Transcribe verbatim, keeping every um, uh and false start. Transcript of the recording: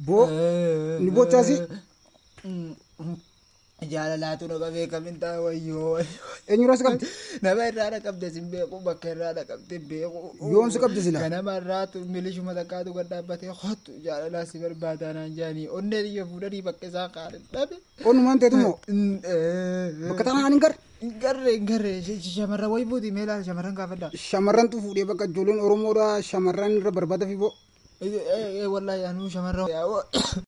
Boo ni bochaasi. Jaalalaatu na qabee kamintaa wayyoo. Eenyuras qabdi? Nama irraa qabde sin beeku bakka irraa qabde beeku. Yoomsi qabdi sila? Ganama irraatu milishuma takkaatu gad dhaabbatee hottu jaalalaa si barbaadaa naan jaanii onnee xiyya fuudhanii bakka isaa kaadhe dhabe. Onumaan teetu moo? Bakka tanaan hin garre? Hin garre hin garre shamarran wayi buuti meelaa shamarran gaafadha. Shamarrantu fuudhee bakka ijoolleen Oromoodhaa shamarran irra barbaada fi boo. Wallaahi anuu shamarran.